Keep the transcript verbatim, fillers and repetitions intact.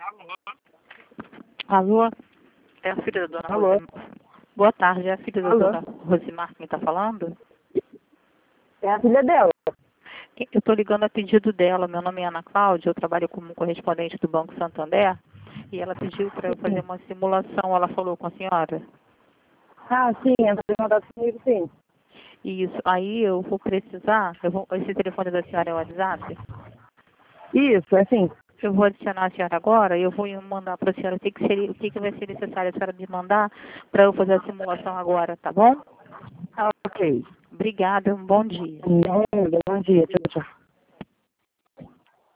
Alô? É a filha da dona Alô? Rosimar. Boa tarde, é a filha da Alô? dona Rosimar quem está falando? É a filha dela. Eu estou ligando a pedido dela. Meu nome é Ana Cláudia, eu trabalho como correspondente do Banco Santander e ela pediu para eu fazer uma simulação. Ela falou com a senhora? Ah, sim, entrou em contato comigo, sim. Isso. Aí eu vou precisar. Eu vou, esse telefone da senhora é o WhatsApp? Isso, é sim. Eu vou adicionar a senhora agora e eu vou mandar para a senhora o que, que, seria, o que, que vai ser necessário a senhora me mandar para eu fazer a simulação agora, tá bom? Ah, ok. Obrigada, um bom dia. Bom, bom dia, tchau, tchau.